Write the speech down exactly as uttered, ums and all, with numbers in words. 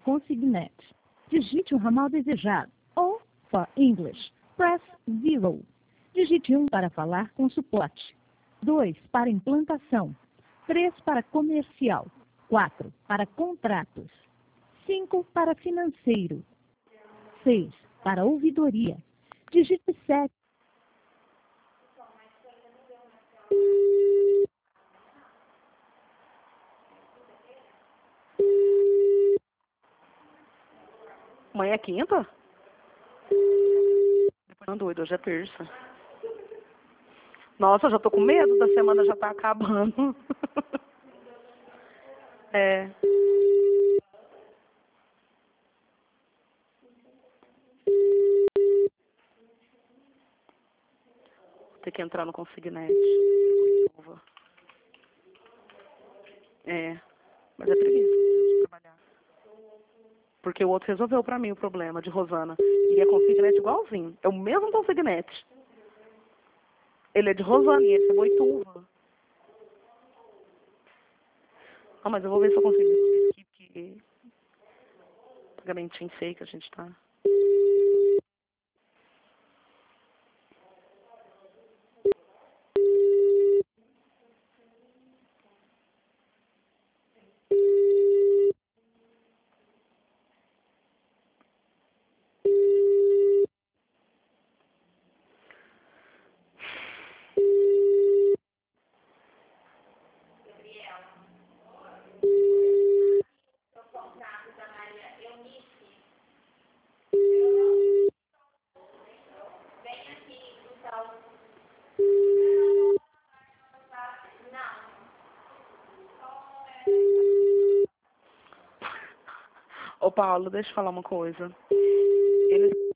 consignet. Digite o ramal desejado. Ou, for English, press zero. Digite um para falar com suporte. dois para implantação. três para comercial. quatro para contratos. cinco para financeiro. seis para ouvidoria. Digite sete. Amanhã é quinta? Depois não, doido, hoje é terça. Nossa, eu já tô com medo, da semana já tá acabando. É. Vou ter que entrar no consignet. É. Mas é preguiça de trabalhar. Porque o outro resolveu pra mim o problema de Rosana. E é consignet igualzinho. É o mesmo consignet. Ele é de Rosana e esse é Boituva. Ah, mas eu vou ver se eu consigo resolver aqui, porque pagamentinho feio que a gente tá. Ô, Paulo, deixa eu falar uma coisa. Eles